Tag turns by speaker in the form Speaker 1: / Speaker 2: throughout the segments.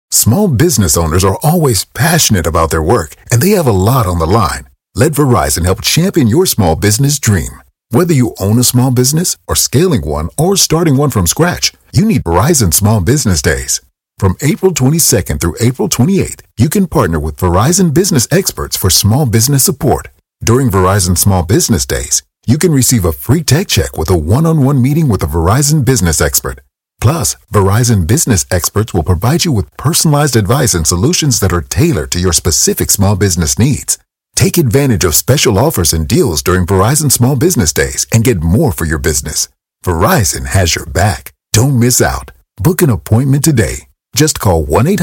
Speaker 1: Small business owners are always passionate about their work, and they have a lot on the line. Let Verizon help champion your small business dream. Whether you own a small business or scaling one or starting one from scratch, you need Verizon Small Business Days. From April 22nd through April 28th, you can partner with Verizon business experts for small business support. During Verizon Small Business Days, you can receive a free tech check with a one-on-one meeting with a Verizon business expert. Plus, Verizon business experts will provide you with personalized advice and solutions that are tailored to your specific small business needs. Take advantage of special offers and deals during Verizon Small Business Days and get more for your business. Verizon has your back. Don't miss out. Book an appointment today. Just call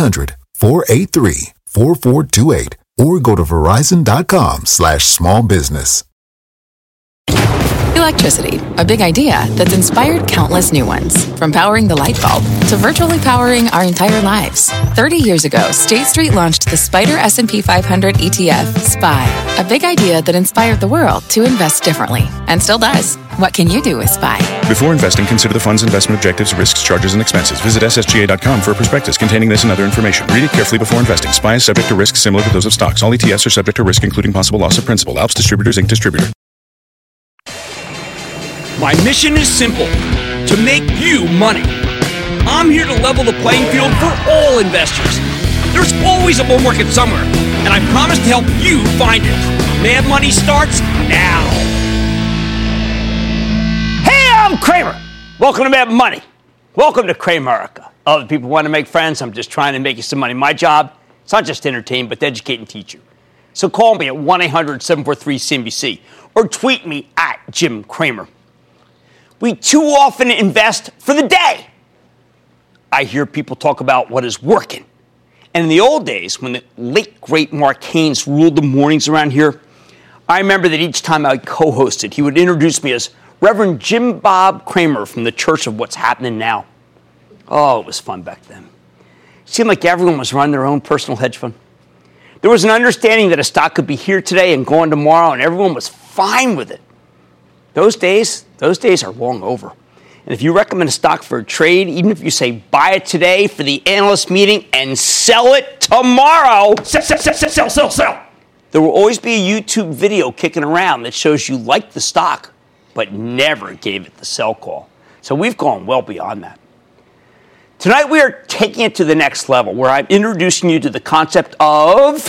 Speaker 1: 1-800-483-4428 or go to verizon.com/smallbusiness.
Speaker 2: Electricity, a big idea that's inspired countless new ones. From powering the light bulb to virtually powering our entire lives. 30 years ago, State Street launched the Spider S&P 500 ETF, SPY. A big idea that inspired the world to invest differently. And still does. What can you do with SPY?
Speaker 3: Before investing, consider the fund's investment objectives, risks, charges, and expenses. Visit ssga.com for a prospectus containing this and other information. Read it carefully before investing. SPY is subject to risks similar to those of stocks. All ETFs are subject to risk, including possible loss of principal. Alps Distributors, Inc. Distributor.
Speaker 4: My mission is simple: to make you money. I'm here to level the playing field for all investors. There's always a bull market somewhere, and I promise to help you find it. Mad Money starts now. Hey, I'm Kramer. Welcome to Mad Money. Welcome to Kramerica. Other people want to make friends. I'm just trying to make you some money. My job, it's not just to entertain, but to educate and teach you. So call me at 1-800-743-CNBC or tweet me at Jim Cramer. We too often invest for the day. I hear people talk about what is working. And in the old days, when the late, great Mark Haynes ruled the mornings around here, I remember that each time I co-hosted, he would introduce me as Reverend Jim Bob Cramer from the Church of What's Happening Now. Oh, it was fun back then. It seemed like everyone was running their own personal hedge fund. There was an understanding that a stock could be here today and gone tomorrow, and everyone was fine with it. Those days are long over. And if you recommend a stock for a trade, even if you say buy it today for the analyst meeting and sell it tomorrow, sell. There will always be a YouTube video kicking around that shows you liked the stock, but never gave it the sell call. So we've gone well beyond that. Tonight we are taking it to the next level, where I'm introducing you to the concept of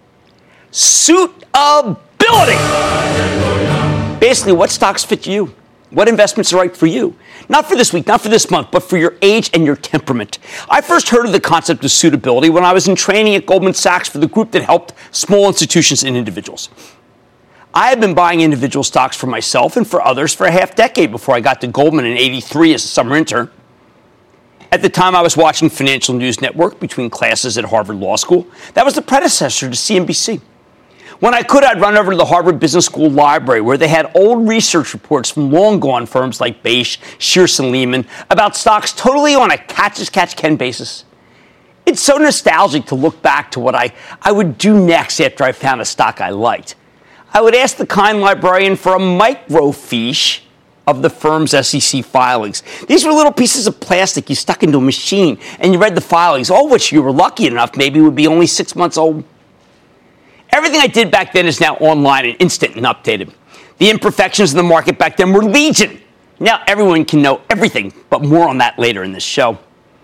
Speaker 4: suitability. Basically, what stocks fit you? What investments are right for you? Not for this week, not for this month, but for your age and your temperament. I first heard of the concept of suitability when I was in training at Goldman Sachs for the group that helped small institutions and individuals. I had been buying individual stocks for myself and for others for a half decade before I got to Goldman in '83 as a summer intern. At the time, I was watching Financial News Network between classes at Harvard Law School. That was the predecessor to CNBC. When I could, I'd run over to the Harvard Business School library, where they had old research reports from long-gone firms like Bache, Shearson Lehman, about stocks totally on a catch-as-catch-can basis. It's so nostalgic to look back to what I would do next after I found a stock I liked. I would ask the kind librarian for a microfiche of the firm's SEC filings. These were little pieces of plastic you stuck into a machine, and you read the filings, all which you were lucky enough maybe would be only 6 months old. Everything I did back then is now online and instant and updated. The imperfections in the market back then were legion. Now everyone can know everything, but more on that later in this show.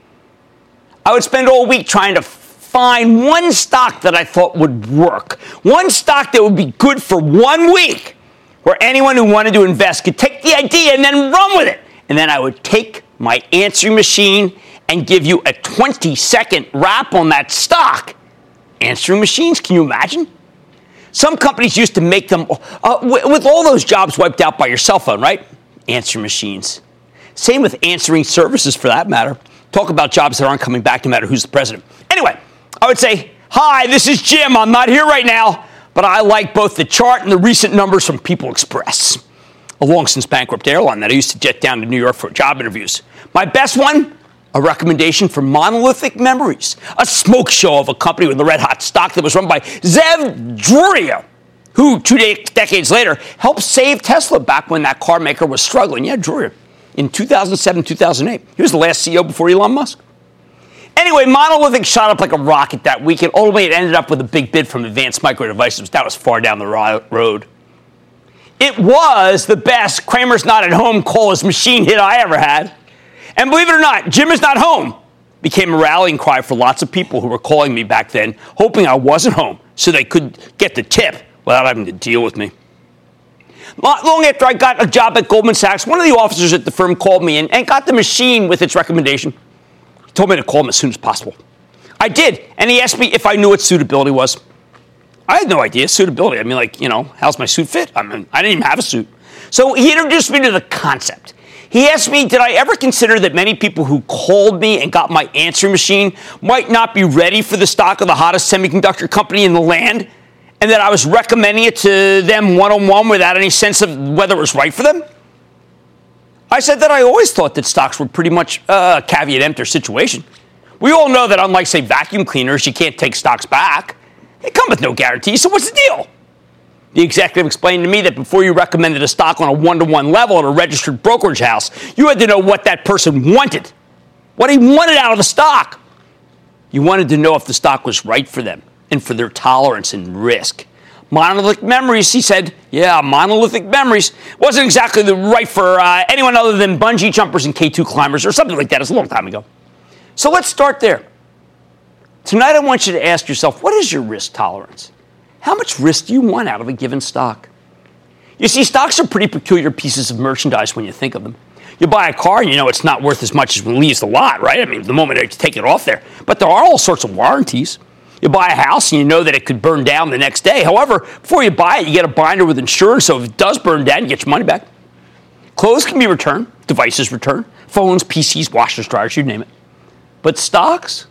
Speaker 4: I would spend all week trying to find one stock that I thought would work. One stock that would be good for 1 week, where anyone who wanted to invest could take the idea and then run with it. And then I would take my answering machine and give you a 20-second wrap on that stock. Answering machines, can you imagine? Some companies used to make them with all those jobs wiped out by your cell phone, right? Answering machines. Same with answering services, for that matter. Talk about jobs that aren't coming back no matter who's the president. Anyway, I would say, hi, this is Jim. I'm not here right now, but I like both the chart and the recent numbers from People Express, a long-since bankrupt airline that I used to jet down to New York for job interviews. My best one? A recommendation for Monolithic Memories, a smoke show of a company with a red-hot stock that was run by Zeev Druria, who 2 decades later helped save Tesla back when that car maker was struggling. Yeah, Druria. In 2007, 2008. He was the last CEO before Elon Musk. Anyway, Monolithic shot up like a rocket that week, and ultimately it ended up with a big bid from Advanced Micro Devices. That was far down the road. It was the best Kramer's Not at Home call his machine hit I ever had. And believe it or not, Jim is not home became a rallying cry for lots of people who were calling me back then, hoping I wasn't home so they could get the tip without having to deal with me. Not long after I got a job at Goldman Sachs, one of the officers at the firm called me and got the machine with its recommendation. He told me to call him as soon as possible. I did, and he asked me if I knew what suitability was. I had no idea. Suitability. I mean, how's my suit fit? I didn't even have a suit. So he introduced me to the concept. He asked me, did I ever consider that many people who called me and got my answering machine might not be ready for the stock of the hottest semiconductor company in the land, and that I was recommending it to them one-on-one without any sense of whether it was right for them? I said that I always thought that stocks were pretty much a caveat emptor situation. We all know that unlike, say, vacuum cleaners, you can't take stocks back. They come with no guarantee, so what's the deal? The executive explained to me that before you recommended a stock on a one-to-one level at a registered brokerage house, you had to know what that person wanted, what he wanted out of the stock. You wanted to know if the stock was right for them and for their tolerance and risk. Monolithic Memories, he said, Monolithic Memories wasn't exactly the right for anyone other than bungee jumpers and K2 climbers or something like that. It's a long time ago. So let's start there. Tonight I want you to ask yourself, what is your risk tolerance? How much risk do you want out of a given stock? You see, stocks are pretty peculiar pieces of merchandise when you think of them. You buy a car and you know it's not worth as much as when it leaves the lot, right? I mean, the moment you take it off there. But there are all sorts of warranties. You buy a house and you know that it could burn down the next day. However, before you buy it, you get a binder with insurance, so if it does burn down, you get your money back. Clothes can be returned, devices returned, phones, PCs, washers, dryers, you name it. But stocks.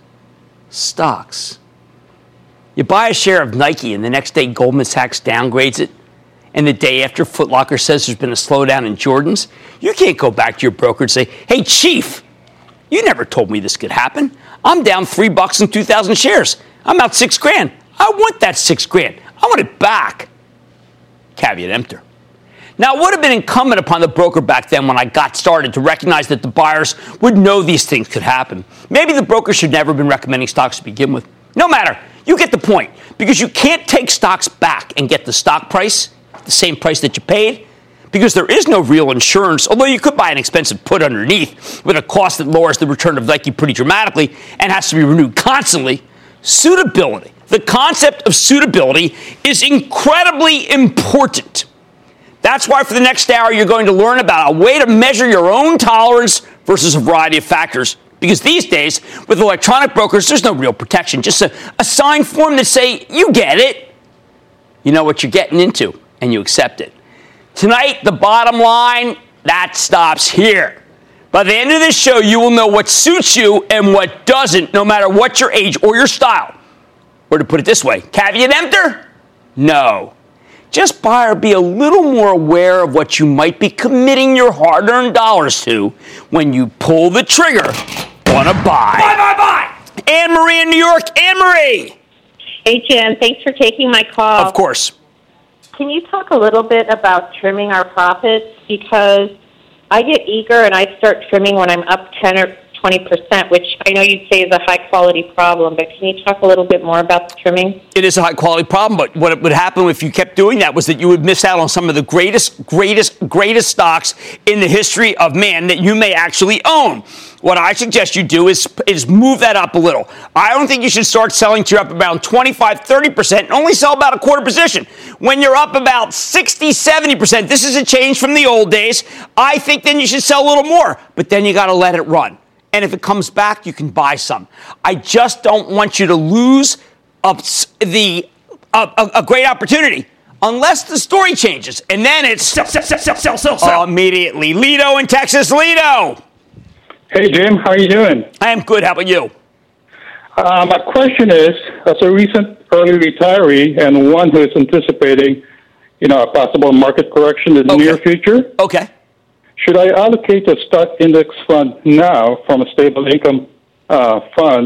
Speaker 4: You buy a share of Nike and the next day Goldman Sachs downgrades it, and the day after Foot Locker says there's been a slowdown in Jordans, you can't go back to your broker and say, hey, Chief, you never told me this could happen. I'm down $3 in 2,000 shares. I'm out $6,000. I want that $6,000. I want it back. Caveat emptor. Now, it would have been incumbent upon the broker back then when I got started to recognize that the buyers would know these things could happen. Maybe the broker should never have been recommending stocks to begin with. No matter. You get the point. Because you can't take stocks back and get the stock price, the same price that you paid, because there is no real insurance, although you could buy an expensive put underneath with a cost that lowers the return of Nike pretty dramatically and has to be renewed constantly. Suitability. The concept of suitability is incredibly important. That's why for the next hour, you're going to learn about a way to measure your own tolerance versus a variety of factors. Because these days, with electronic brokers, there's no real protection. Just a signed form that say, you get it. You know what you're getting into, and you accept it. Tonight, the bottom line, that stops here. By the end of this show, you will know what suits you and what doesn't, no matter what your age or your style. Or to put it this way, caveat emptor? No. Just buy or be a little more aware of what you might be committing your hard-earned dollars to when you pull the trigger on a buy. Buy! Anne-Marie in New York. Anne-Marie.
Speaker 5: Hey, Jim. Thanks for taking my call.
Speaker 4: Of course.
Speaker 5: Can you talk a little bit about trimming our profits? Because I get eager and I start trimming when I'm up 10 or 20%, which I know you'd say is a high-quality problem, but can you talk a little bit more about the trimming?
Speaker 4: It is a high-quality problem, but what would happen if you kept doing that was that you would miss out on some of the greatest stocks in the history of man that you may actually own. What I suggest you do is move that up a little. I don't think you should start selling to up about 25, 30% and only sell about a quarter position. When you're up about 60, 70%, this is a change from the old days, I think then you should sell a little more, but then you got to let it run. And if it comes back, you can buy some. I just don't want you to lose a great opportunity unless the story changes. And then it's sell immediately. Lido in Texas. Lido.
Speaker 6: Hey, Jim. How are you doing?
Speaker 4: I am good. How about you?
Speaker 6: My question is, as a recent early retiree and one who is anticipating, a possible market correction in the near future.
Speaker 4: Okay.
Speaker 6: Should I allocate a stock index fund now from a stable income fund,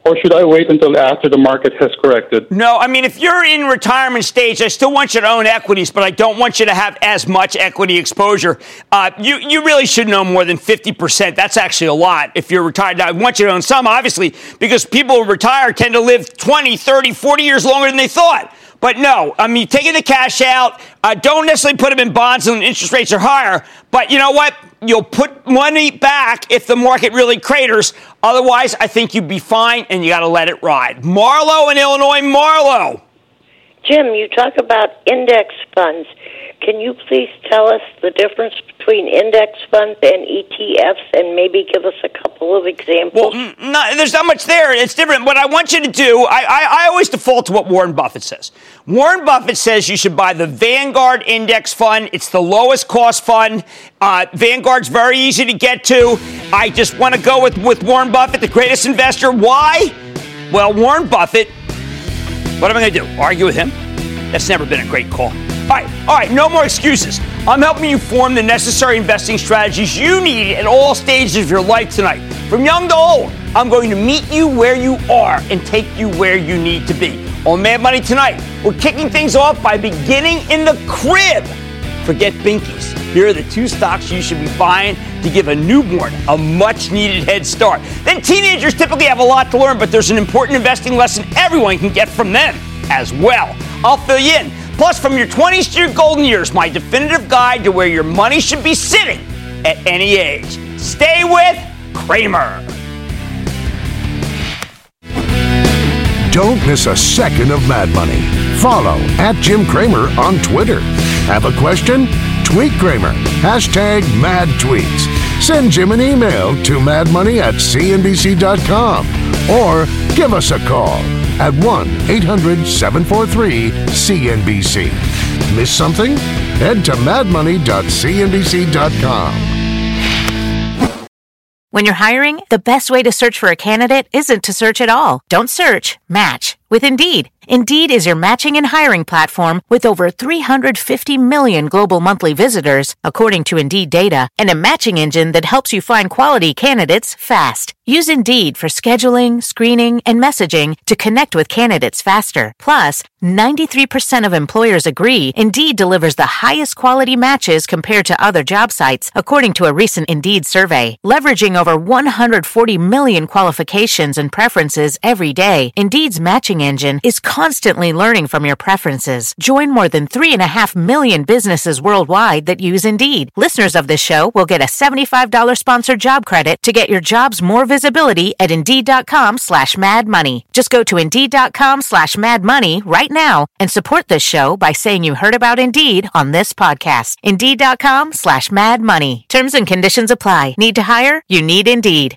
Speaker 6: or should I wait until after the market has corrected?
Speaker 4: No, I mean, if you're in retirement stage, I still want you to own equities, but I don't want you to have as much equity exposure. You really shouldn't own more than 50%. That's actually a lot if you're retired. Now, I want you to own some, obviously, because people who retire tend to live 20, 30, 40 years longer than they thought. But no, I mean, taking the cash out, don't necessarily put them in bonds when interest rates are higher. But you know what? You'll put money back if the market really craters. Otherwise, I think you'd be fine, and you got to let it ride. Marlo in Illinois. Marlo.
Speaker 7: Jim, you talk about index funds. Can you please tell us the difference between index funds and ETFs and maybe give us a couple of examples?
Speaker 4: Well, no, there's not much there. It's different. What I want you to do, I always default to what Warren Buffett says. Warren Buffett says you should buy the Vanguard Index Fund. It's the lowest cost fund. Vanguard's very easy to get to. I just want to go with Warren Buffett, the greatest investor. Why? Well, Warren Buffett, what am I going to do? Argue with him? That's never been a great call. All right, no more excuses. I'm helping you form the necessary investing strategies you need at all stages of your life tonight. From young to old, I'm going to meet you where you are and take you where you need to be. On Mad Money tonight, we're kicking things off by beginning in the crib. Forget binkies. Here are the two stocks you should be buying to give a newborn a much-needed head start. Then teenagers typically have a lot to learn, but there's an important investing lesson everyone can get from them as well. I'll fill you in. Plus, from your 20s to your golden years, my definitive guide to where your money should be sitting at any age. Stay with Cramer.
Speaker 8: Don't miss a second of Mad Money. Follow @Jim Cramer on Twitter. Have a question? Tweet Cramer. #MadTweets. Send Jim an email to madmoney@cnbc.com or give us a call at 1-800-743-CNBC. Miss something? Head to madmoney.cnbc.com.
Speaker 9: When you're hiring, the best way to search for a candidate isn't to search at all. Don't search, match with Indeed. Indeed is your matching and hiring platform with over 350 million global monthly visitors, according to Indeed data, and a matching engine that helps you find quality candidates fast. Use Indeed for scheduling, screening, and messaging to connect with candidates faster. Plus, 93% of employers agree Indeed delivers the highest quality matches compared to other job sites, according to a recent Indeed survey. Leveraging over 140 million qualifications and preferences every day, Indeed's matching engine is constantly learning from your preferences. Join more than 3.5 million businesses worldwide that use Indeed. Listeners of this show will get a $75 sponsored job credit to get your jobs more visibility at Indeed.com/madmoney. Just go to Indeed.com/madmoney right now and support this show by saying you heard about Indeed on this podcast. Indeed.com/madmoney. Terms and conditions apply. Need to hire? You need Indeed.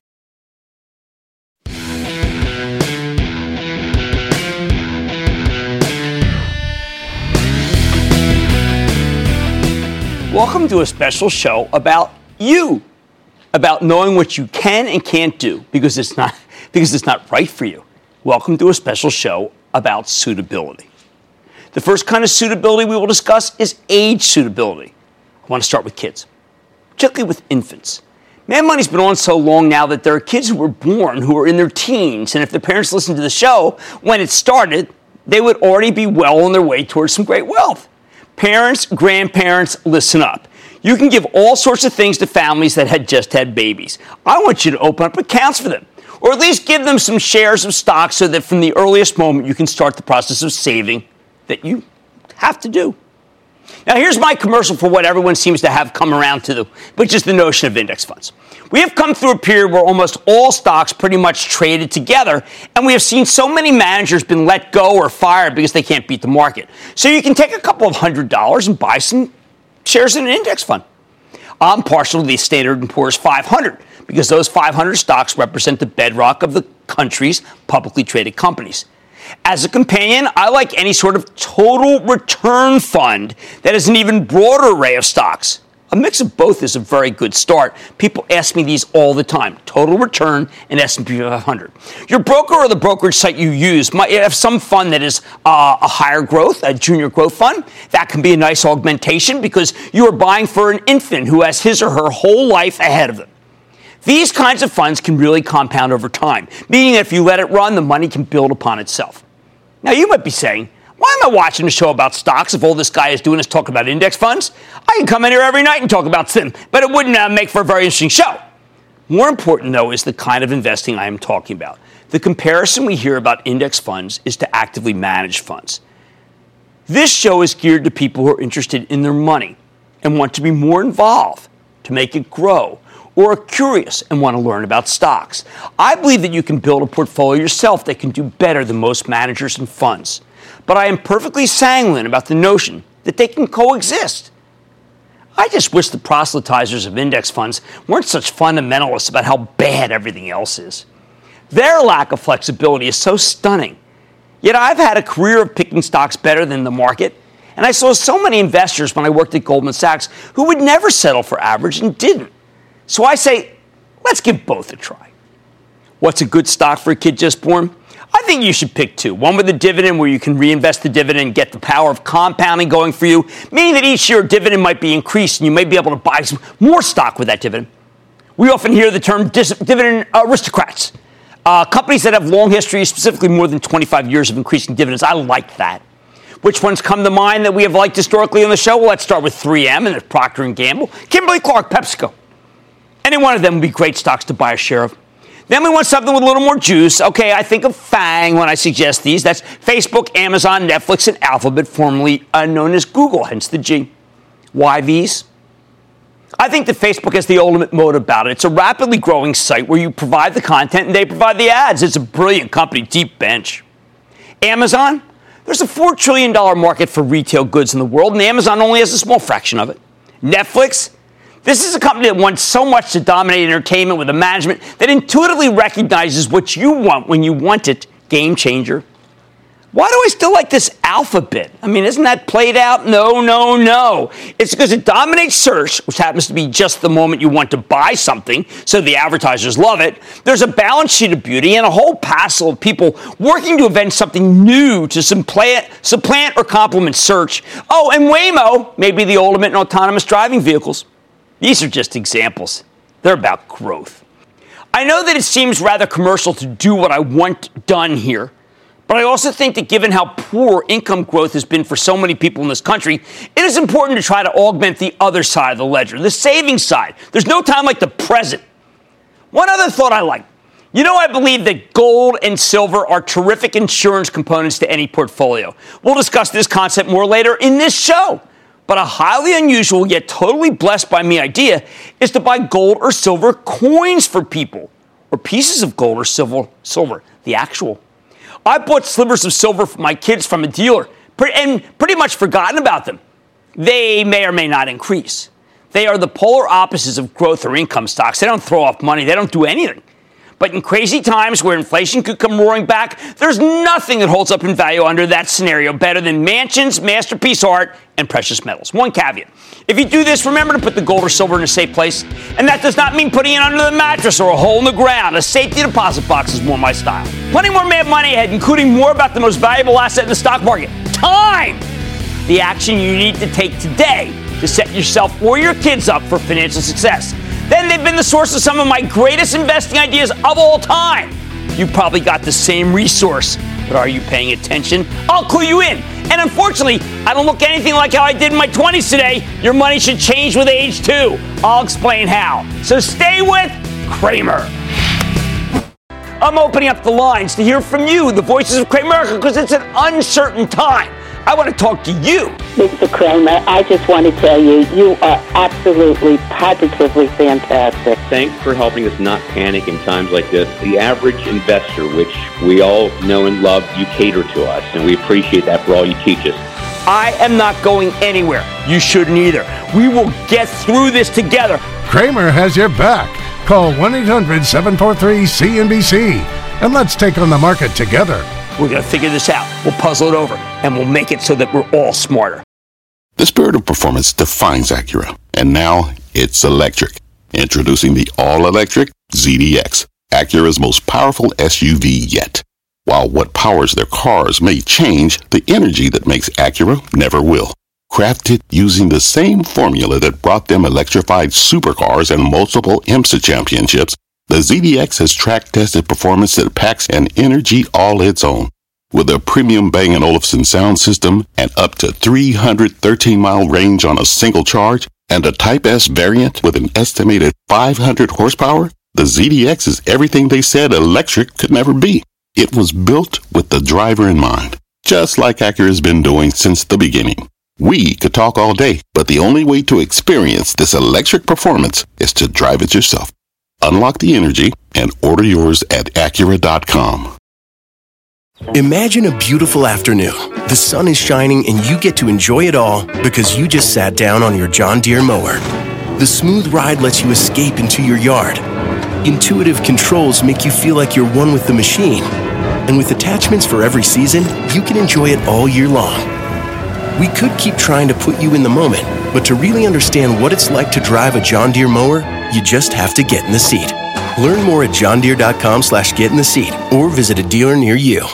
Speaker 4: Welcome to a special show about you, about knowing what you can and can't do because it's not right for you. Welcome to a special show about suitability. The first kind of suitability we will discuss is age suitability. I want to start with kids, particularly with infants. Mad Money's been on so long now that there are kids who were born who are in their teens, and if the parents listened to the show when it started, they would already be well on their way towards some great wealth. Parents, grandparents, listen up. You can give all sorts of things to families that had just had babies. I want you to open up accounts for them, or at least give them some shares of stock so that from the earliest moment you can start the process of saving that you have to do. Now, here's my commercial for what everyone seems to have come around to, which is the notion of index funds. We have come through a period where almost all stocks pretty much traded together, and we have seen so many managers been let go or fired because they can't beat the market. So you can take a couple of $100 and buy some shares in an index fund. I'm partial to the Standard & Poor's 500 because those 500 stocks represent the bedrock of the country's publicly traded companies. As a companion, I like any sort of total return fund that has an even broader array of stocks. A mix of both is a very good start. People ask me these all the time. Total return and S&P 500. Your broker or the brokerage site you use might have some fund that is a higher growth, a junior growth fund. That can be a nice augmentation because you are buying for an infant who has his or her whole life ahead of them. These kinds of funds can really compound over time, meaning that if you let it run, the money can build upon itself. Now, you might be saying, why am I watching a show about stocks if all this guy is doing is talking about index funds? I can come in here every night and talk about them, but it wouldn't make for a very interesting show. More important, though, is the kind of investing I am talking about. The comparison we hear about index funds is to actively managed funds. This show is geared to people who are interested in their money and want to be more involved to make it grow, or are curious and want to learn about stocks. I believe that you can build a portfolio yourself that can do better than most managers and funds. But I am perfectly sanguine about the notion that they can coexist. I just wish the proselytizers of index funds weren't such fundamentalists about how bad everything else is. Their lack of flexibility is so stunning. Yet I've had a career of picking stocks better than the market, and I saw so many investors when I worked at Goldman Sachs who would never settle for average and didn't. So I say, let's give both a try. What's a good stock for a kid just born? I think you should pick two. One with a dividend where you can reinvest the dividend and get the power of compounding going for you, meaning that each year a dividend might be increased and you may be able to buy some more stock with that dividend. We often hear the term dividend aristocrats. Companies that have long history, specifically more than 25 years of increasing dividends. I like that. Which ones come to mind that we have liked historically on the show? Well, let's start with 3M and then Procter & Gamble, Kimberly-Clark, PepsiCo. Any one of them would be great stocks to buy a share of. Then we want something with a little more juice. Okay, I think of FANG when I suggest these. That's Facebook, Amazon, Netflix, and Alphabet, formerly known as Google, hence the G. Why these? I think that Facebook has the ultimate mode about it. It's a rapidly growing site where you provide the content and they provide the ads. It's a brilliant company, deep bench. Amazon? There's a $4 trillion market for retail goods in the world, and Amazon only has a small fraction of it. Netflix? This is a company that wants so much to dominate entertainment with a management that intuitively recognizes what you want when you want it. Game changer. Why do I still like this Alphabet? I mean, isn't that played out? No. It's because it dominates search, which happens to be just the moment you want to buy something, so the advertisers love it. There's a balance sheet of beauty and a whole passel of people working to invent something new to supplant or complement search. Oh, and Waymo may be the ultimate in autonomous driving vehicles. These are just examples. They're about growth. I know that it seems rather commercial to do what I want done here, but I also think that given how poor income growth has been for so many people in this country, it is important to try to augment the other side of the ledger, the savings side. There's no time like the present. One other thought I like. You know, I believe that gold and silver are terrific insurance components to any portfolio. We'll discuss this concept more later in this show. But a highly unusual yet totally blessed by me idea is to buy gold or silver coins for people, or pieces of gold or silver, the actual. I bought slivers of silver for my kids from a dealer and pretty much forgotten about them. They may or may not increase. They are the polar opposites of growth or income stocks. They don't throw off money. They don't do anything. But in crazy times where inflation could come roaring back, there's nothing that holds up in value under that scenario better than mansions, masterpiece art, and precious metals. One caveat. If you do this, remember to put the gold or silver in a safe place. And that does not mean putting it under the mattress or a hole in the ground. A safety deposit box is more my style. Plenty more Mad Money ahead, including more about the most valuable asset in the stock market. Time! The action you need to take today to set yourself or your kids up for financial success. Then they've been the source of some of my greatest investing ideas of all time. You probably got the same resource, but are you paying attention? I'll clue you in. And unfortunately, I don't look anything like how I did in my 20s today. Your money should change with age, too. I'll explain how. So stay with Cramer. I'm opening up the lines to hear from you, the voices of Cramerica, because it's an uncertain time. I want to talk to you.
Speaker 10: Mr. Cramer, I just want to tell you, you are absolutely, positively fantastic.
Speaker 11: Thanks for helping us not panic in times like this. The average investor, which we all know and love, you cater to us, and we appreciate that for all you teach us.
Speaker 4: I am not going anywhere. You shouldn't either. We will get through this together.
Speaker 8: Cramer has your back. Call 1-800-743-CNBC, and let's take on the market together.
Speaker 4: We're going to figure this out. We'll puzzle it over, and we'll make it so that we're all smarter.
Speaker 12: The spirit of performance defines Acura, and now it's electric. Introducing the all-electric ZDX, Acura's most powerful SUV yet. While what powers their cars may change, the energy that makes Acura never will. Crafted using the same formula that brought them electrified supercars and multiple IMSA championships, the ZDX has track-tested performance that packs an energy all its own. With a premium Bang & Olufsen sound system and up to 313-mile range on a single charge, and a Type S variant with an estimated 500 horsepower, the ZDX is everything they said electric could never be. It was built with the driver in mind, just like Acura's been doing since the beginning. We could talk all day, but the only way to experience this electric performance is to drive it yourself. Unlock the energy and order yours at Acura.com.
Speaker 13: Imagine a beautiful afternoon. The sun is shining and you get to enjoy it all because you just sat down on your John Deere mower. The smooth ride lets you escape into your yard. Intuitive controls make you feel like you're one with the machine. And with attachments for every season, you can enjoy it all year long. We could keep trying to put you in the moment, but to really understand what it's like to drive a John Deere mower, you just have to get in the seat. Learn more at johndeere.com/get-in-the-seat or visit a dealer near you.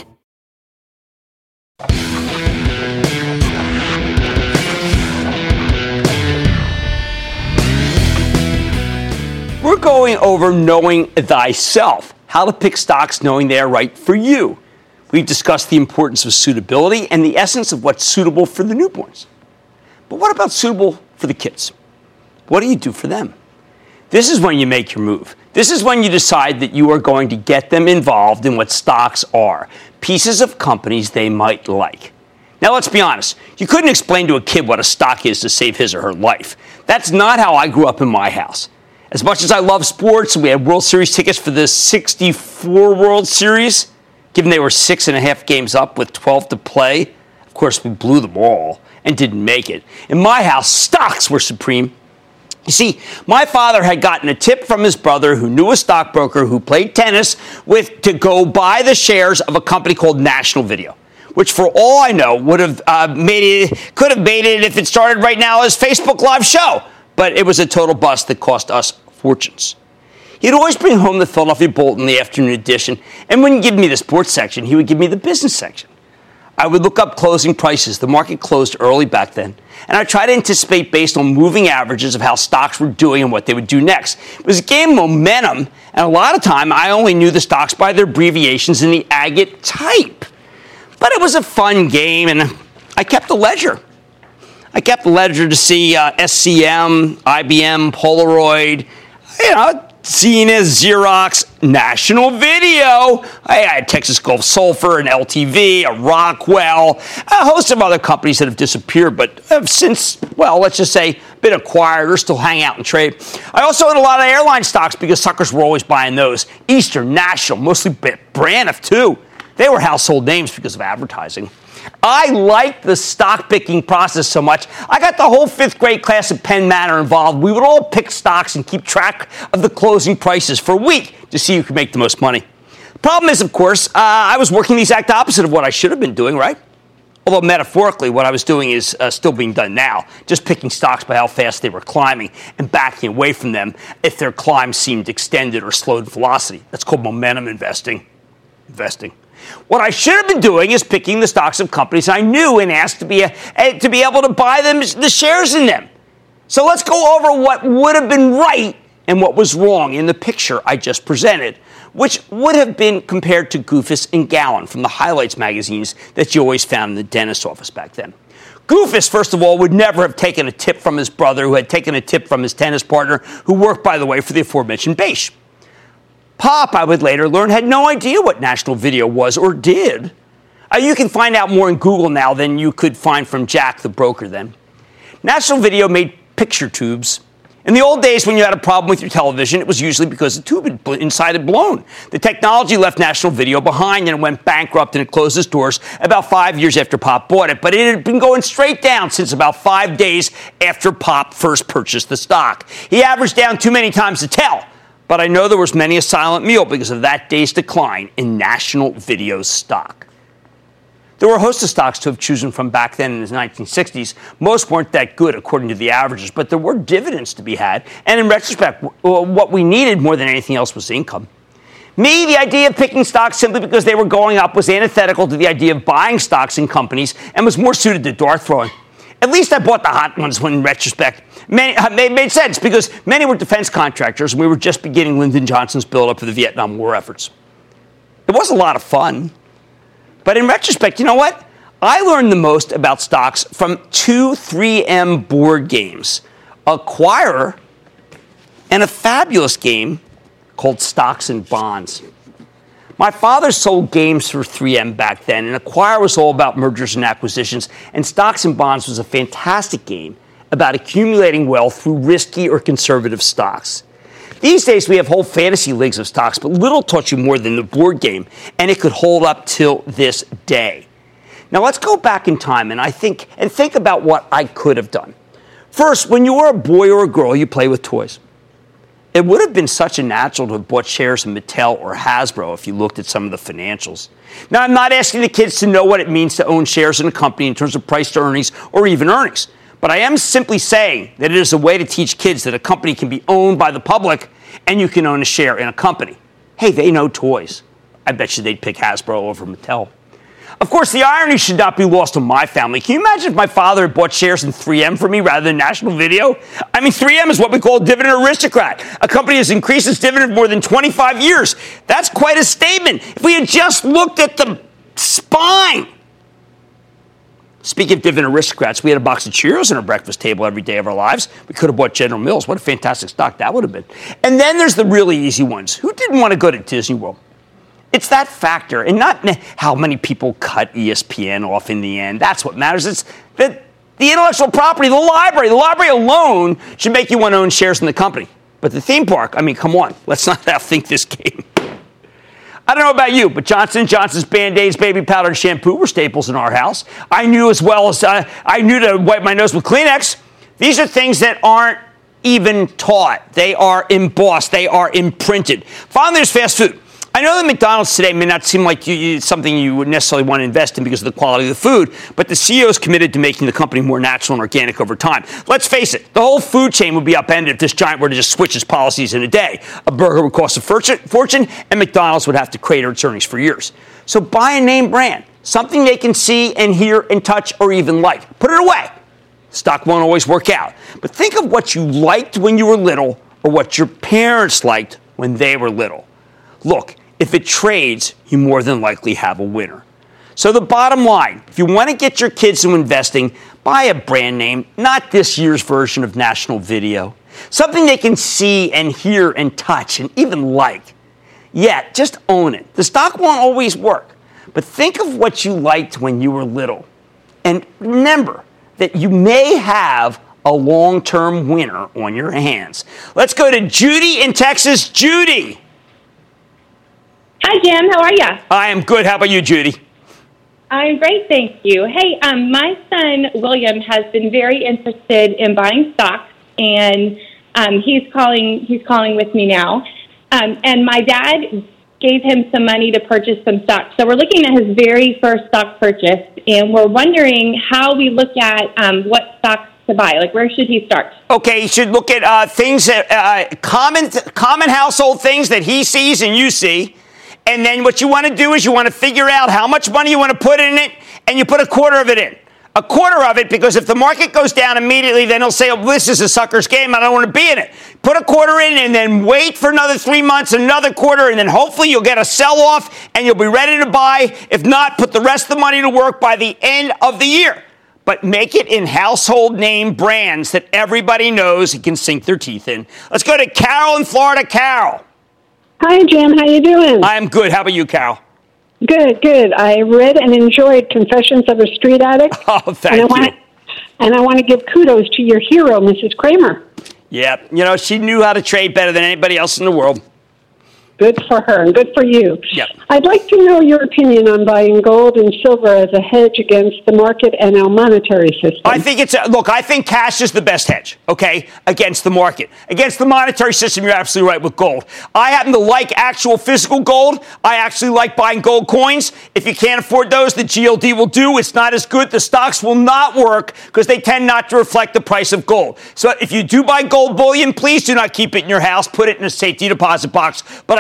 Speaker 4: We're going over knowing thyself, how to pick stocks knowing they are right for you. We've discussed the importance of suitability and the essence of what's suitable for the newborns. But what about suitable for the kids? What do you do for them? This is when you make your move. This is when you decide that you are going to get them involved in what stocks are, pieces of companies they might like. Now, let's be honest. You couldn't explain to a kid what a stock is to save his or her life. That's not how I grew up in my house. As much as I love sports, we had World Series tickets for the 64 World Series, given they were 6.5 games up with 12 to play. Of course, we blew them all and didn't make it. In my house, stocks were supreme. You see, my father had gotten a tip from his brother who knew a stockbroker who played tennis to go buy the shares of a company called National Video, which for all I know could have made it if it started right now as Facebook Live show. But it was a total bust that cost us fortunes. He'd always bring home the Philadelphia Bolt in the afternoon edition, and wouldn't give me the sports section, he would give me the business section. I would look up closing prices. The market closed early back then, and I tried to anticipate based on moving averages of how stocks were doing and what they would do next. It was a game of momentum, and a lot of time I only knew the stocks by their abbreviations in the agate type. But it was a fun game, and I kept the ledger. I kept the ledger to see SCM, IBM, Polaroid, Zenith, Xerox, National Video. I had Texas Gulf Sulphur, an LTV, a Rockwell, a host of other companies that have disappeared, but have since, let's just say, been acquired or still hang out and trade. I also owned a lot of airline stocks because suckers were always buying those. Eastern, National, mostly Braniff, too. They were household names because of advertising. I liked the stock picking process so much, I got the whole 5th grade class at Penn Manor involved. We would all pick stocks and keep track of the closing prices for a week to see who could make the most money. The problem is, of course, I was working the exact opposite of what I should have been doing, right? Although metaphorically, what I was doing is still being done now, just picking stocks by how fast they were climbing and backing away from them if their climb seemed extended or slowed in velocity. That's called momentum investing. What I should have been doing is picking the stocks of companies I knew and asked to be able to buy them, the shares in them. So let's go over what would have been right and what was wrong in the picture I just presented, which would have been compared to Goofus and Gowan from the Highlights magazines that you always found in the dentist's office back then. Goofus, first of all, would never have taken a tip from his brother, who had taken a tip from his tennis partner, who worked, by the way, for the aforementioned Beige. Pop, I would later learn, had no idea what National Video was or did. You can find out more in Google now than you could find from Jack, the broker then. National Video made picture tubes. In the old days, when you had a problem with your television, it was usually because the tube inside had blown. The technology left National Video behind, and it went bankrupt, and it closed its doors about 5 years after Pop bought it. But it had been going straight down since about 5 days after Pop first purchased the stock. He averaged down too many times to tell. But I know there was many a silent meal because of that day's decline in National Video's stock. There were a host of stocks to have chosen from back then in the 1960s. Most weren't that good according to the averages, but there were dividends to be had. And in retrospect, what we needed more than anything else was income. Me, the idea of picking stocks simply because they were going up was antithetical to the idea of buying stocks in companies and was more suited to dart throwing. At least I bought the hot ones when, in retrospect, they made sense because many were defense contractors, and we were just beginning Lyndon Johnson's build-up for the Vietnam War efforts. It was a lot of fun. But in retrospect, you know what? I learned the most about stocks from 2 3M board games, Acquire and a fabulous game called Stocks and Bonds. My father sold games for 3M back then, and Acquire was all about mergers and acquisitions, and Stocks and Bonds was a fantastic game about accumulating wealth through risky or conservative stocks. These days, we have whole fantasy leagues of stocks, but little taught you more than the board game, and it could hold up till this day. Now, let's go back in time and think about what I could have done. First, when you were a boy or a girl, you play with toys. It would have been such a natural to have bought shares in Mattel or Hasbro if you looked at some of the financials. Now, I'm not asking the kids to know what it means to own shares in a company in terms of price to earnings or even earnings. But I am simply saying that it is a way to teach kids that a company can be owned by the public and you can own a share in a company. Hey, they know toys. I bet you they'd pick Hasbro over Mattel. Of course, the irony should not be lost on my family. Can you imagine if my father had bought shares in 3M for me rather than National Video? I mean, 3M is what we call a dividend aristocrat. A company has increased its dividend for more than 25 years. That's quite a statement. If we had just looked at the spine. Speaking of dividend aristocrats, we had a box of Cheerios on our breakfast table every day of our lives. We could have bought General Mills. What a fantastic stock that would have been. And then there's the really easy ones. Who didn't want to go to Disney World? It's that factor, and not how many people cut ESPN off in the end. That's what matters. It's the intellectual property, the library. The library alone should make you want to own shares in the company. But the theme park, I mean, come on. Let's not outthink this game. I don't know about you, but Johnson & Johnson's Band-Aids, baby powder, and shampoo were staples in our house. I knew as well as I knew to wipe my nose with Kleenex. These are things that aren't even taught. They are embossed. They are imprinted. Finally, there's fast food. I know that McDonald's today may not seem like something you would necessarily want to invest in because of the quality of the food, but the CEO is committed to making the company more natural and organic over time. Let's face it, the whole food chain would be upended if this giant were to just switch its policies in a day. A burger would cost a fortune, and McDonald's would have to crater its earnings for years. So buy a name brand, something they can see and hear and touch or even like. Put it away. Stock won't always work out. But think of what you liked when you were little or what your parents liked when they were little. Look, if it trades, you more than likely have a winner. So the bottom line, if you want to get your kids into investing, buy a brand name, not this year's version of National Video. Something they can see and hear and touch and even like. Yeah, just own it. The stock won't always work, but think of what you liked when you were little. And remember that you may have a long-term winner on your hands. Let's go to Judy in Texas. Judy.
Speaker 14: Hi, Jim. How are you?
Speaker 4: I am good. How about you, Judy?
Speaker 14: I'm great, thank you. Hey, my son, William, has been very interested in buying stocks, and he's calling with me now. And my dad gave him some money to purchase some stocks. So we're looking at his very first stock purchase, and we're wondering how we look at what stocks to buy. Like, where should he start?
Speaker 4: Okay, he should look at things that common household things that he sees and you see. And then what you want to do is you want to figure out how much money you want to put in it, and you put a quarter of it in. A quarter of it, because if the market goes down immediately, then he'll say, oh, this is a sucker's game, I don't want to be in it. Put a quarter in and then wait for another 3 months, another quarter, and then hopefully you'll get a sell-off and you'll be ready to buy. If not, put the rest of the money to work by the end of the year. But make it in household name brands that everybody knows and can sink their teeth in. Let's go to Carol in Florida. Carol.
Speaker 15: Hi, Jim. How you doing?
Speaker 4: I'm good. How about you, Carol?
Speaker 15: Good, good. I read and enjoyed Confessions of a Street Addict.
Speaker 4: Oh, thank you.
Speaker 15: And I want to give kudos to your hero, Mrs. Kramer.
Speaker 4: Yeah, you know, she knew how to trade better than anybody else in the world.
Speaker 15: Good for her and good for you.
Speaker 4: Yep.
Speaker 15: I'd like to know your opinion on buying gold and silver as a hedge against the market and our monetary system.
Speaker 4: I think I think cash is the best hedge, okay, against the market. Against the monetary system, you're absolutely right with gold. I happen to like actual physical gold. I actually like buying gold coins. If you can't afford those, the GLD will do. It's not as good. The stocks will not work because they tend not to reflect the price of gold. So if you do buy gold bullion, please do not keep it in your house. Put it in a safety deposit box. But I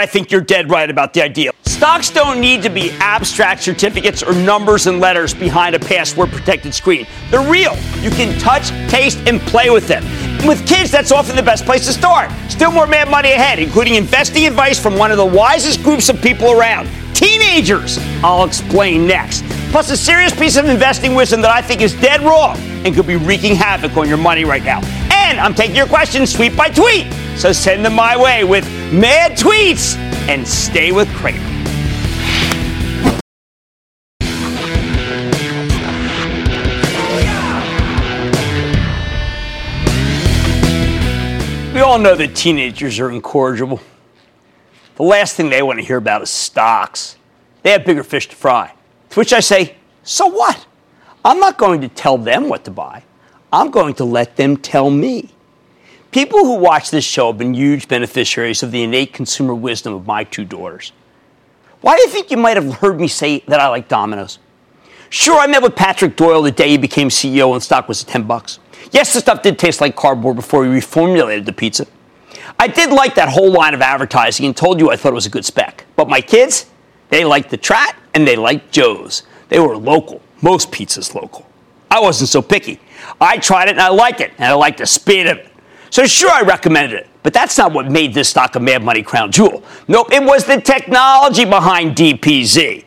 Speaker 4: think you're dead right about the idea. Stocks don't need to be abstract certificates or numbers and letters behind a password-protected screen. They're real. You can touch, taste, and play with them. And with kids, that's often the best place to start. Still more Mad Money ahead, including investing advice from one of the wisest groups of people around, teenagers. I'll explain next. Plus a serious piece of investing wisdom that I think is dead wrong and could be wreaking havoc on your money right now. And I'm taking your questions tweet by tweet. So send them my way with Mad Tweets and stay with Cramer. We all know that teenagers are incorrigible. The last thing they want to hear about is stocks. They have bigger fish to fry. To which I say, so what? I'm not going to tell them what to buy. I'm going to let them tell me. People who watch this show have been huge beneficiaries of the innate consumer wisdom of my two daughters. Why do you think you might have heard me say that I like Domino's? Sure, I met with Patrick Doyle the day he became CEO and stock was $10. Yes, the stuff did taste like cardboard before he reformulated the pizza. I did like that whole line of advertising and told you I thought it was a good spec. But my kids, they liked the Trat and they liked Joe's. They were local. Most pizza's local. I wasn't so picky. I tried it and I liked it, and I liked the speed of it. So sure, I recommended it, but that's not what made this stock a Mad Money crown jewel. Nope, it was the technology behind DPZ.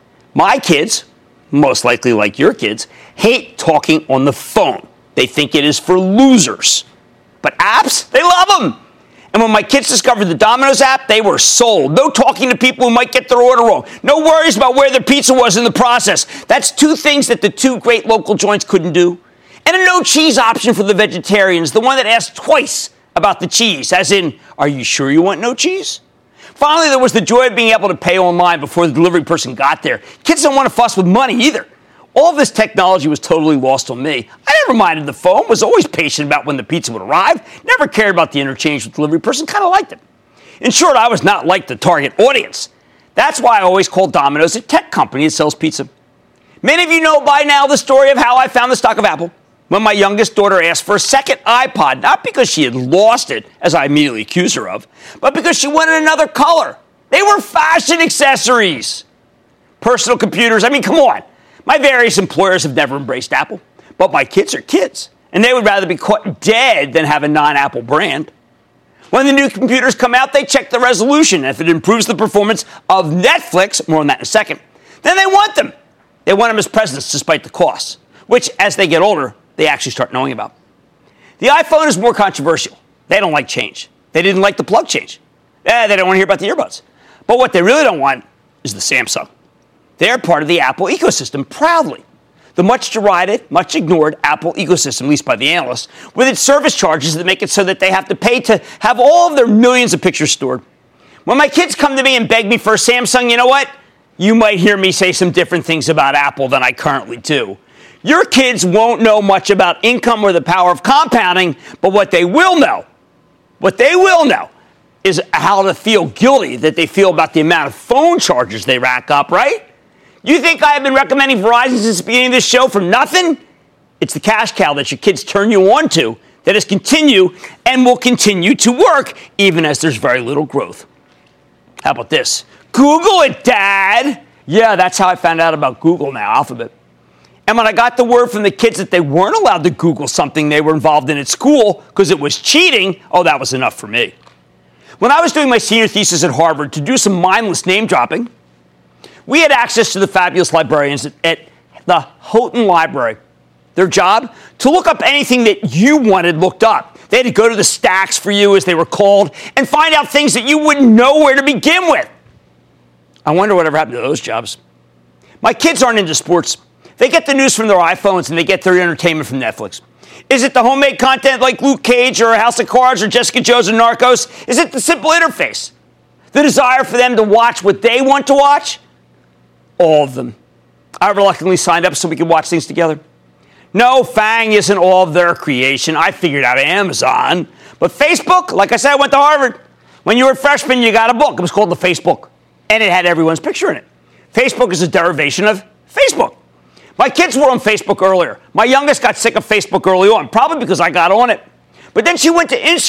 Speaker 4: My kids, most likely like your kids, hate talking on the phone. They think it is for losers. But apps, they love them. And when my kids discovered the Domino's app, they were sold. No talking to people who might get their order wrong. No worries about where their pizza was in the process. That's two things that the two great local joints couldn't do. And a no cheese option for the vegetarians, the one that asked twice about the cheese, as in, are you sure you want no cheese? Finally, there was the joy of being able to pay online before the delivery person got there. Kids don't want to fuss with money either. All this technology was totally lost on me. I never minded the phone, was always patient about when the pizza would arrive, never cared about the interchange with the delivery person, kind of liked it. In short, I was not like the target audience. That's why I always call Domino's a tech company that sells pizza. Many of you know by now the story of how I found the stock of Apple. When my youngest daughter asked for a second iPod, not because she had lost it, as I immediately accused her of, but because she wanted another color. They were fashion accessories. Personal computers, I mean, come on. My various employers have never embraced Apple, but my kids are kids, and they would rather be caught dead than have a non-Apple brand. When the new computers come out, they check the resolution. If it improves the performance of Netflix, more on that in a second, then they want them. They want them as presents despite the costs, which, as they get older, they actually start knowing about. The iPhone is more controversial. They don't like change. They didn't like the plug change. They don't want to hear about the earbuds. But what they really don't want is the Samsung. They're part of the Apple ecosystem proudly. The much derided, much ignored Apple ecosystem, at least by the analysts, with its service charges that make it so that they have to pay to have all of their millions of pictures stored. When my kids come to me and beg me for a Samsung, you know what? You might hear me say some different things about Apple than I currently do. Your kids won't know much about income or the power of compounding, but what they will know is how to feel guilty that they feel about the amount of phone charges they rack up, right? You think I have been recommending Verizon since the beginning of this show for nothing? It's the cash cow that your kids turn you on to that has continued and will continue to work even as there's very little growth. How about this? Google it, Dad! Yeah, that's how I found out about Google now, Alphabet. And when I got the word from the kids that they weren't allowed to Google something they were involved in at school because it was cheating, oh, that was enough for me. When I was doing my senior thesis at Harvard to do some mindless name dropping, we had access to the fabulous librarians at the Houghton Library. Their job? To look up anything that you wanted looked up. They had to go to the stacks for you, as they were called, and find out things that you wouldn't know where to begin with. I wonder whatever happened to those jobs. My kids aren't into sports. They get the news from their iPhones and they get their entertainment from Netflix. Is it the homemade content like Luke Cage or House of Cards or Jessica Jones and Narcos? Is it the simple interface? The desire for them to watch what they want to watch? All of them. I reluctantly signed up so we could watch things together. No, FANG isn't all of their creation. I figured out Amazon. But Facebook, like I said, I went to Harvard. When you were a freshman, you got a book. It was called The Facebook. And it had everyone's picture in it. Facebook is a derivation of Facebook. My kids were on Facebook earlier. My youngest got sick of Facebook early on, probably because I got on it. But then she went to Instagram.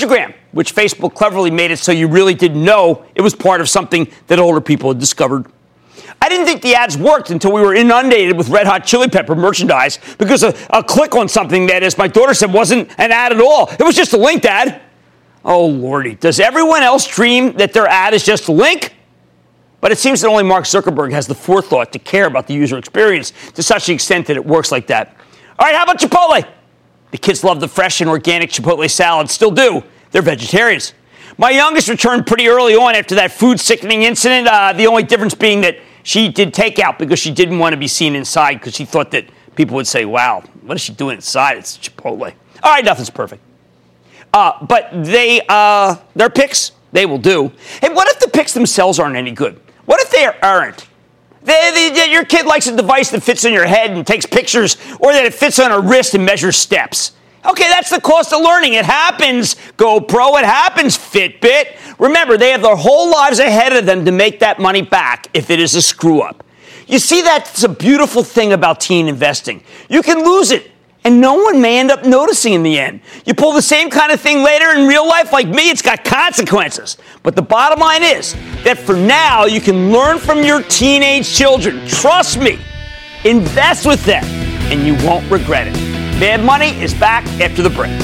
Speaker 4: which Facebook cleverly made it so you really didn't know it was part of something that older people had discovered. I didn't think the ads worked until we were inundated with Red Hot Chili Pepper merchandise because a click on something that, as my daughter said, wasn't an ad at all. It was just a linked ad. Oh, Lordy. Does everyone else dream that their ad is just a link? But it seems that only Mark Zuckerberg has the forethought to care about the user experience to such an extent that it works like that. All right, how about Chipotle? The kids love the fresh and organic Chipotle salad. Still do. They're vegetarians. My youngest returned pretty early on after that food sickening incident, the only difference being that she did takeout because she didn't want to be seen inside because she thought that people would say, wow, what is she doing inside? It's Chipotle. All right, nothing's perfect. But their picks, they will do. Hey, what if the picks themselves aren't any good? What if they aren't? Your kid likes a device that fits on your head and takes pictures, or that it fits on a wrist and measures steps. Okay, that's the cost of learning. It happens, GoPro. It happens, Fitbit. Remember, they have their whole lives ahead of them to make that money back if it is a screw-up. You see, that's a beautiful thing about teen investing. You can lose it, and no one may end up noticing in the end. You pull the same kind of thing later in real life like me, it's got consequences. But the bottom line is that for now, you can learn from your teenage children. Trust me. Invest with them, and you won't regret it. Mad Money is back after the break.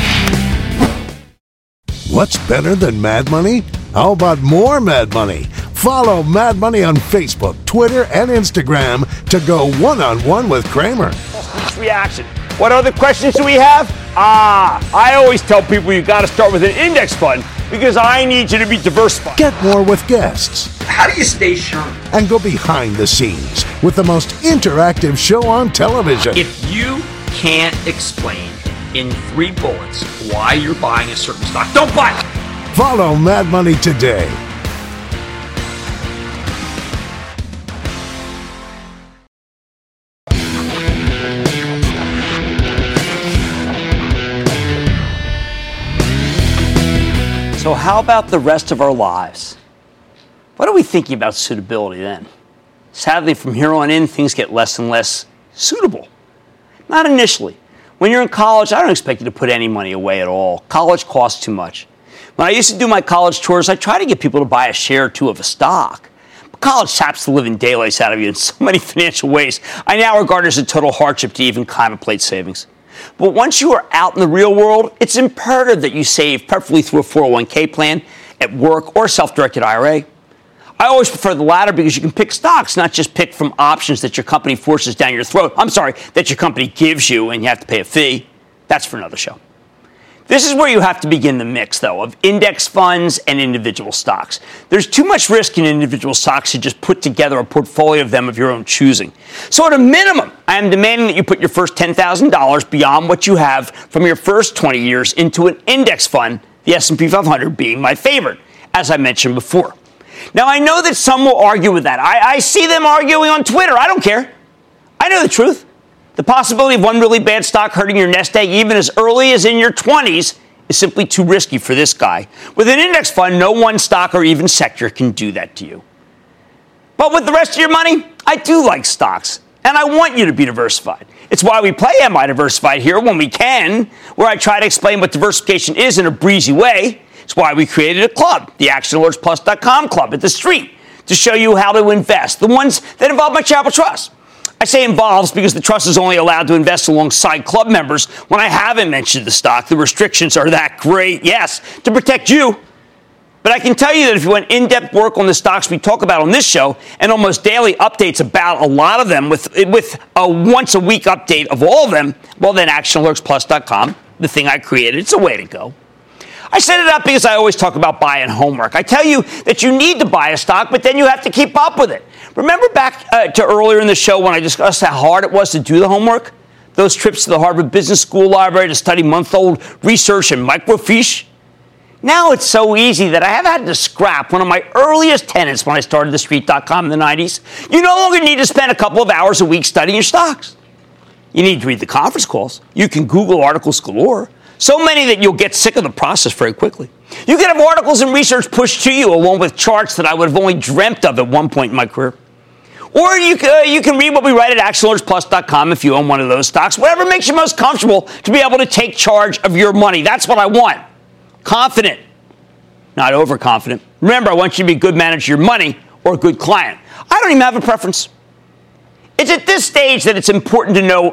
Speaker 8: What's better than Mad Money? How about more Mad Money? Follow Mad Money on Facebook, Twitter, and Instagram to go one-on-one with Cramer.
Speaker 4: Reaction. What other questions do we have? I always tell people you got to start with an index fund because I need you to be diversified.
Speaker 8: Get more with guests.
Speaker 4: How do you stay sharp?
Speaker 8: And go behind the scenes with the most interactive show on television.
Speaker 4: If you can't explain in 3 bullets why you're buying a certain stock, don't buy it.
Speaker 8: Follow Mad Money today.
Speaker 4: So how about the rest of our lives? What are we thinking about suitability then? Sadly, from here on in, things get less and less suitable. Not initially. When you're in college, I don't expect you to put any money away at all. College costs too much. When I used to do my college tours, I tried to get people to buy a share or two of a stock. But college saps the living daylights out of you in so many financial ways. I now regard it as a total hardship to even contemplate savings. But once you are out in the real world, it's imperative that you save, preferably through a 401k plan, at work, or self-directed IRA. I always prefer the latter because you can pick stocks, not just pick from options that your company forces down your throat. That your company gives you and you have to pay a fee. That's for another show. This is where you have to begin the mix, though, of index funds and individual stocks. There's too much risk in individual stocks to just put together a portfolio of them of your own choosing. So at a minimum, I am demanding that you put your first $10,000 beyond what you have from your first 20 years into an index fund, the S&P 500 being my favorite, as I mentioned before. Now, I know that some will argue with that. I see them arguing on Twitter. I don't care. I know the truth. The possibility of one really bad stock hurting your nest egg even as early as in your 20s is simply too risky for this guy. With an index fund, no one stock or even sector can do that to you. But with the rest of your money, I do like stocks, and I want you to be diversified. It's why we play Am I Diversified here when we can, where I try to explain what diversification is in a breezy way. It's why we created a club, the ActionAlertsPlus.com club at the street, to show you how to invest, the ones that involve my charitable trust. I say involves because the trust is only allowed to invest alongside club members when I haven't mentioned the stock. The restrictions are that great, yes, to protect you. But I can tell you that if you want in-depth work on the stocks we talk about on this show and almost daily updates about a lot of them with a once-a-week update of all of them, well, then ActionAlertsPlus.com, the thing I created, it's a way to go. I set it up because I always talk about buying homework. I tell you that you need to buy a stock, but then you have to keep up with it. Remember back to earlier in the show when I discussed how hard it was to do the homework? Those trips to the Harvard Business School library to study month-old research and microfiche? Now it's so easy that I have had to scrap one of my earliest tenets when I started TheStreet.com in the 90s. You no longer need to spend a couple of hours a week studying your stocks. You need to read the conference calls. You can Google articles galore. So many that you'll get sick of the process very quickly. You can have articles and research pushed to you along with charts that I would have only dreamt of at one point in my career. Or you can read what we write at ActionAlertsPlus.com if you own one of those stocks. Whatever makes you most comfortable to be able to take charge of your money. That's what I want. Confident, not overconfident. Remember, I want you to be a good manager of your money or a good client. I don't even have a preference. It's at this stage that it's important to know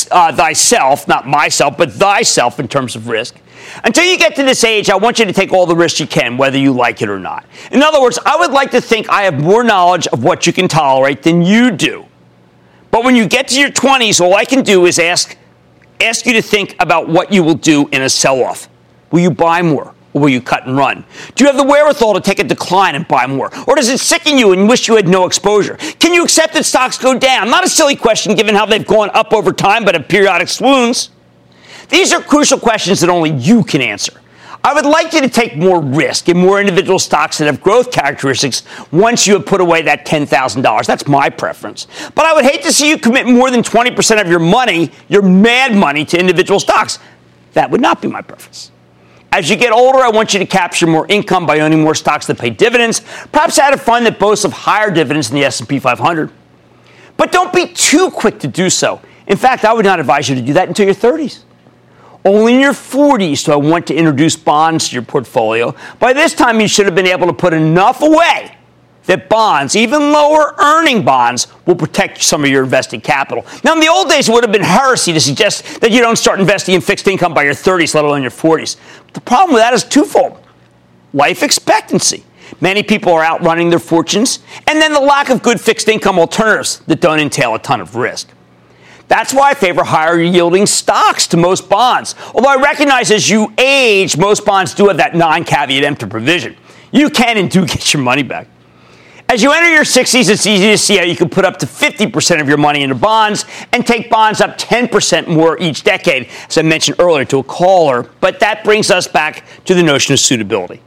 Speaker 4: thyself, not myself, but thyself in terms of risk. Until you get to this age, I want you to take all the risks you can, whether you like it or not. In other words, I would like to think I have more knowledge of what you can tolerate than you do. But when you get to your 20s, all I can do is ask you to think about what you will do in a sell-off. Will you buy more? Or will you cut and run? Do you have the wherewithal to take a decline and buy more? Or does it sicken you and you wish you had no exposure? Can you accept that stocks go down? Not a silly question given how they've gone up over time, but have periodic swoons. These are crucial questions that only you can answer. I would like you to take more risk in more individual stocks that have growth characteristics once you have put away that $10,000. That's my preference. But I would hate to see you commit more than 20% of your money, your mad money, to individual stocks. That would not be my preference. As you get older, I want you to capture more income by owning more stocks that pay dividends, perhaps add a fund that boasts of higher dividends than the S&P 500. But don't be too quick to do so. In fact, I would not advise you to do that until your 30s. Only in your 40s do I want to introduce bonds to your portfolio. By this time, you should have been able to put enough away that bonds, even lower earning bonds, will protect some of your invested capital. Now, in the old days, it would have been heresy to suggest that you don't start investing in fixed income by your 30s, let alone your 40s. The problem with that is twofold. Life expectancy. Many people are outrunning their fortunes, and then the lack of good fixed income alternatives that don't entail a ton of risk. That's why I favor higher yielding stocks to most bonds. Although I recognize as you age, most bonds do have that non-caveat emptor provision. You can and do get your money back. As you enter your 60s, it's easy to see how you can put up to 50% of your money into bonds and take bonds up 10% more each decade, as I mentioned earlier to a caller. But that brings us back to the notion of suitability.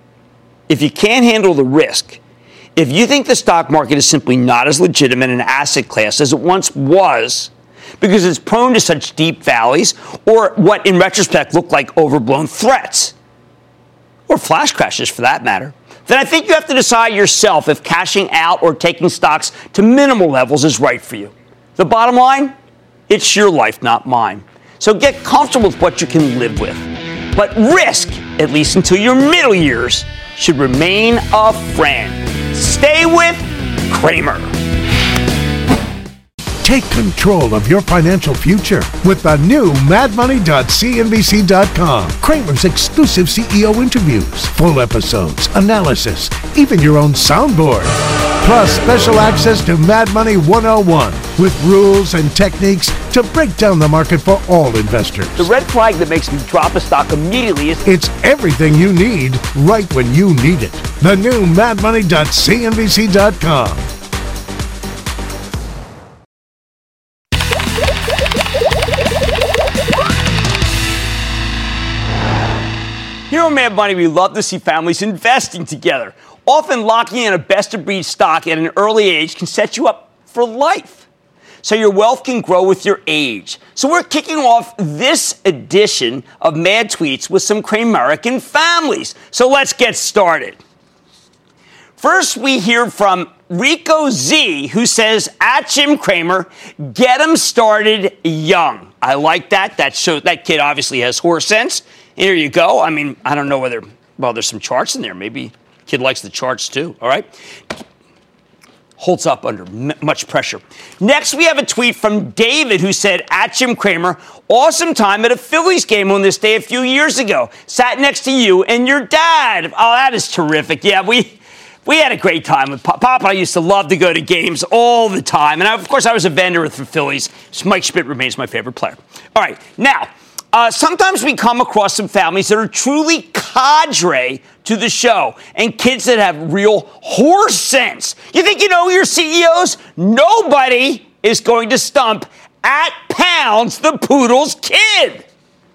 Speaker 4: If you can't handle the risk, if you think the stock market is simply not as legitimate an asset class as it once was, because it's prone to such deep valleys, or what in retrospect look like overblown threats, or flash crashes for that matter, then I think you have to decide yourself if cashing out or taking stocks to minimal levels is right for you. The bottom line, it's your life, not mine. So get comfortable with what you can live with. But risk, at least until your middle years, should remain a friend. Stay with Cramer.
Speaker 8: Take control of your financial future with the new madmoney.cnbc.com. Cramer's exclusive CEO interviews, full episodes, analysis, even your own soundboard. Plus special access to Mad Money 101 with rules and techniques to break down the market for all investors.
Speaker 4: The red flag that makes me drop a stock immediately is...
Speaker 8: It's everything you need right when you need it. The new madmoney.cnbc.com.
Speaker 4: Here on Mad Money, we love to see families investing together. Often locking in a best-of-breed stock at an early age can set you up for life, so your wealth can grow with your age. So we're kicking off this edition of Mad Tweets with some Cramerican families. So let's get started. First, we hear from Rico Z, who says, at Jim Cramer, get him started young. I like that. That kid obviously has horse sense. Here you go. I mean, I don't know whether, well, there's some charts in there. Maybe kid likes the charts too. All right. Holds up under much pressure. Next, we have a tweet from David who said, at Jim Cramer, awesome time at a Phillies game on this day a few years ago. Sat next to you and your dad. Oh, that is terrific. Yeah, we had a great time with Pop. I used to love to go to games all the time. And of course, I was a vendor with the Phillies. Mike Schmidt remains my favorite player. All right. Now, sometimes we come across some families that are truly cadre to the show and kids that have real horse sense. You think you know your CEOs? Nobody is going to stump at Pounds the Poodle's kid.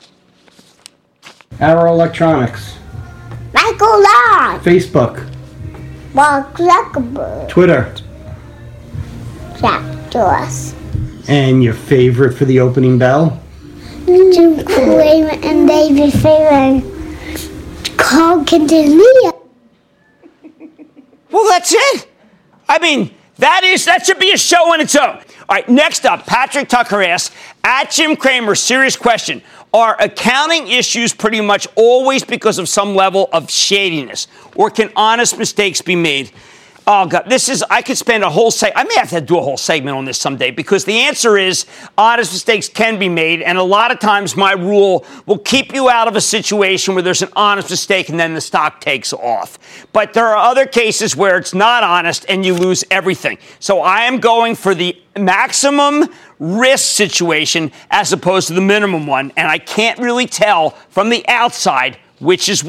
Speaker 16: Arrow Electronics.
Speaker 17: Michael Law.
Speaker 16: Facebook.
Speaker 17: Mark Zuckerberg.
Speaker 16: Twitter.
Speaker 17: Jack Doss.
Speaker 16: And your favorite for the opening bell?
Speaker 17: Jim Cramer and David Fairbanks. Carl Quintanilla.
Speaker 4: Well, that's it. I mean, that should be a show on its own. All All right, next up, Patrick Tucker asks, at Jim Cramer, serious question. Are accounting issues pretty much always because of some level of shadiness? Or can honest mistakes be made? Oh, God, I could spend a whole I may have to do a whole segment on this someday, because the answer is honest mistakes can be made. And a lot of times my rule will keep you out of a situation where there's an honest mistake and then the stock takes off. But there are other cases where it's not honest and you lose everything. So I am going for the maximum risk situation as opposed to the minimum one. And I can't really tell from the outside which is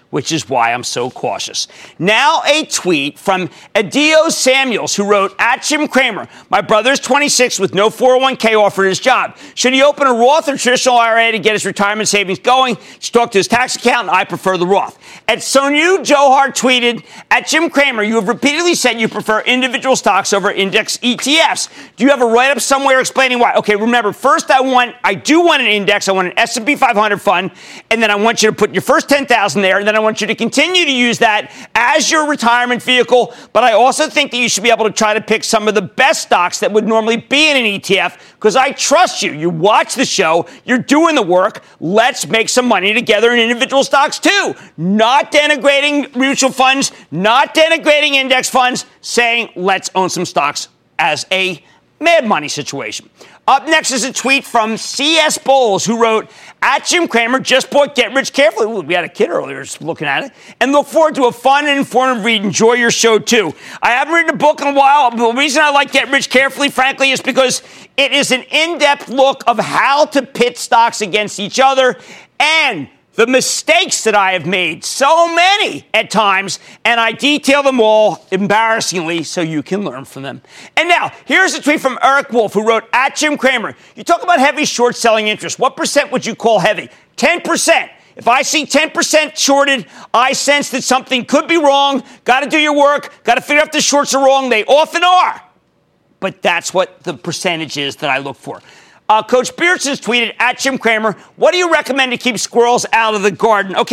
Speaker 4: why I'm so cautious. Now a tweet from Adio Samuels, who wrote, at Jim Cramer, my brother's 26 with no 401k offered his job. Should he open a Roth or traditional IRA to get his retirement savings going? Just talk to his tax accountant. I prefer the Roth. At Sonu Johar tweeted, at Jim Cramer, you have repeatedly said you prefer individual stocks over index ETFs. Do you have a write-up somewhere explaining why? Okay, remember, first I do want an index. I want an S&P 500 fund, and then I want you to put your first $10,000 there, and then I want you to continue to use that as your retirement vehicle. But I also think that you should be able to try to pick some of the best stocks that would normally be in an ETF, because I trust you. You watch the show. You're doing the work. Let's make some money together in individual stocks too. Not denigrating mutual funds, not denigrating index funds, saying let's own some stocks as a Mad Money situation. Up next is a tweet from C.S. Bowles, who wrote, at Jim Cramer, just bought Get Rich Carefully. Ooh, we had a kid earlier just looking at it. And look forward to a fun and informative read. Enjoy your show, too. I haven't written a book in a while. The reason I like Get Rich Carefully, frankly, is because it is an in-depth look of how to pit stocks against each other and the mistakes that I have made, so many at times, and I detail them all embarrassingly so you can learn from them. And now, here's a tweet from Eric Wolf, who wrote, at Jim Cramer, you talk about heavy short selling interest. What percent would you call heavy? 10%. If I see 10% shorted, I sense that something could be wrong. Got to do your work. Got to figure out if the shorts are wrong. They often are. But that's what the percentage is that I look for. Coach Beardson's tweeted, at Jim Cramer, what do you recommend to keep squirrels out of the garden? Okay,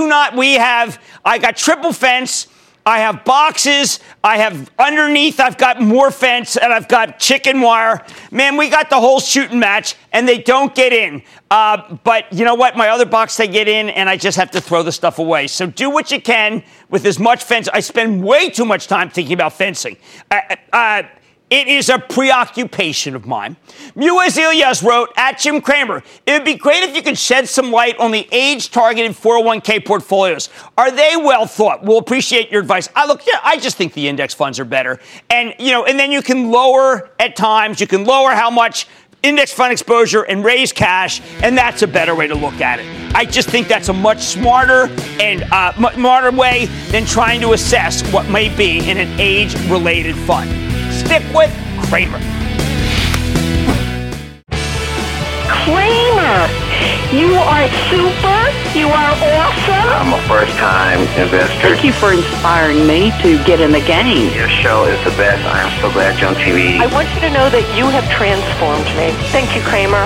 Speaker 4: I got triple fence, I have boxes, I have underneath, I've got more fence, and I've got chicken wire. Man, we got the whole shooting match, and they don't get in. But you know what? My other box, they get in, and I just have to throw the stuff away. So do what you can with as much fence. I spend way too much time thinking about fencing. It is a preoccupation of mine. Muez Ilyas wrote, at Jim Cramer, it would be great if you could shed some light on the age-targeted 401k portfolios. Are they well thought? We'll appreciate your advice. I just think the index funds are better. And then you can lower at times, you can lower how much index fund exposure and raise cash, and that's a better way to look at it. I just think that's a much smarter and smarter way than trying to assess what may be in an age-related fund. Stick with Cramer.
Speaker 18: Cramer, you are super. You are awesome.
Speaker 19: I'm a first-time investor.
Speaker 18: Thank you for inspiring me to get in the game.
Speaker 19: Your show is the best. I am so glad you're on TV.
Speaker 18: I want you to know that you have transformed me. Thank you, Cramer.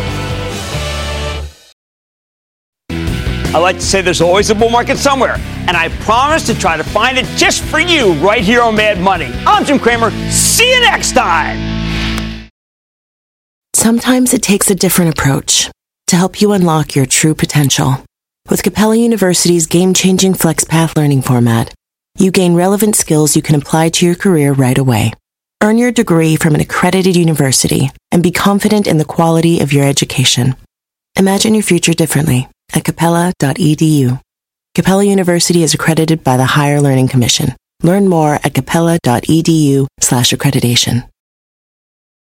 Speaker 4: I like to say there's always a bull market somewhere, and I promise to try to find it just for you right here on Mad Money. I'm Jim Cramer. See you next time.
Speaker 20: Sometimes it takes a different approach to help you unlock your true potential. With Capella University's game-changing FlexPath learning format, you gain relevant skills you can apply to your career right away. Earn your degree from an accredited university and be confident in the quality of your education. Imagine your future differently at capella.edu. Capella University is accredited by the Higher Learning Commission. Learn more at capella.edu/accreditation.